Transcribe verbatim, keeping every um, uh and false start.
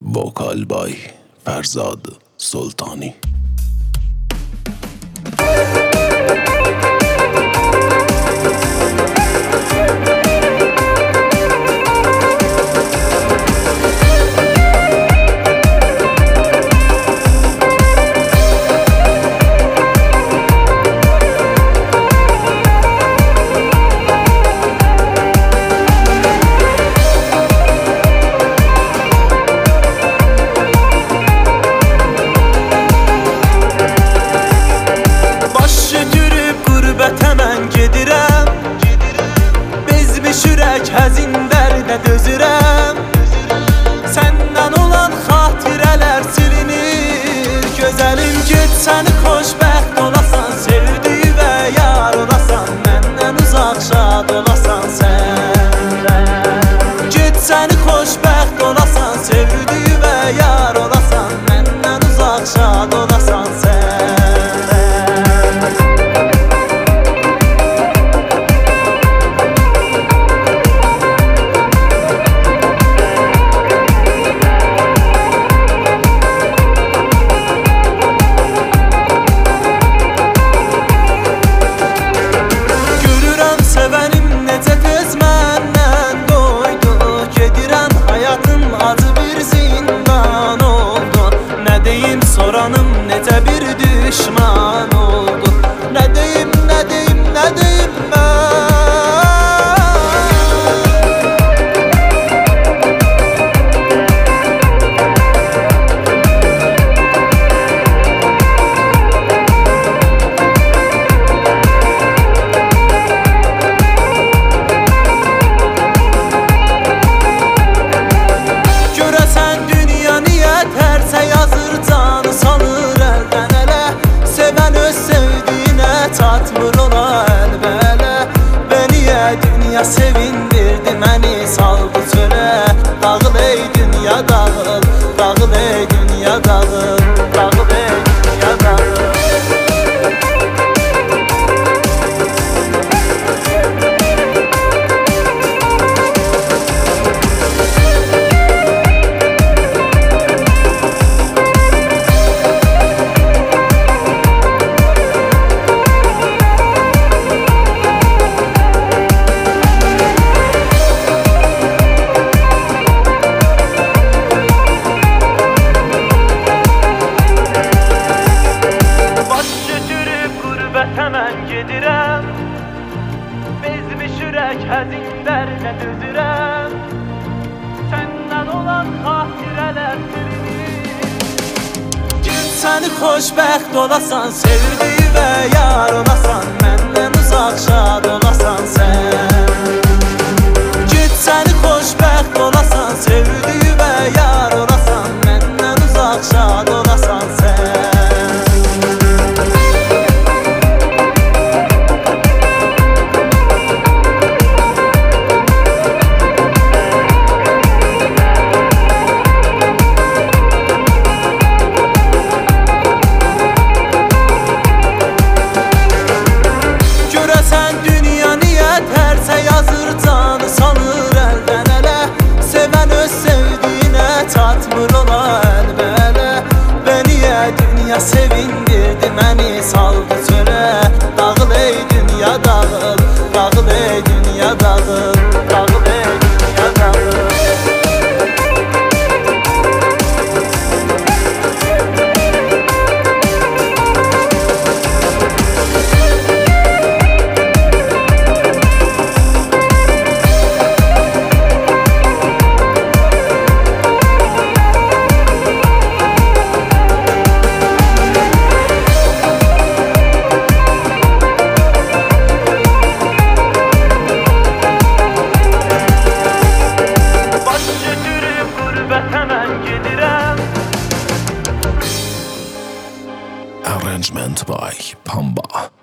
Vokal by Ferzad Sultani. Həzin dərdə dözürəm. Səndən olan xatirələr silinir. Gözəlim get səni xoşbəxt olasan, sevdiyi və yar olasan, məndən uzaq şad olasan sən. Get səni xoşbəxt olasan, sevdiyi və yar olasan, məndən uzaq şad olasan sən. Soranım necə bir düşman oldu. Nə deyim, nə deyim, nə deyim mən. Görəsən dünya niyə tərsə yazır canı salır əldən ələ. Sevən öz sevdiyinə çatmır ona əlbələ. Və niyə dünya sevindirdi məni saldı çölə. Dağıl ey dünya dağıl, dağıl ey dünya dağıl, dağıl ey dünya dağıl. Həmən gedirəm, bezmiş ürək həzin dərinə dözürəm. Səndən olan xatirələr silinir. Gül səni xoşbəxt olasan, sevdiyi və yar olasan, məndən uzaq şad olasan sən. Gül səni xoşbəxt olasan, sevdiyi və yar olasan, məndən uzaq şad olasan sən. Çatmır ona əlbələ. Və niyə dünya sevindirdi məni saldı çölə. Dağıl ey dünya dağıl, dağıl ey dünya dağıl, dağıl ey dünya dağıl. Arrangement by Pamba.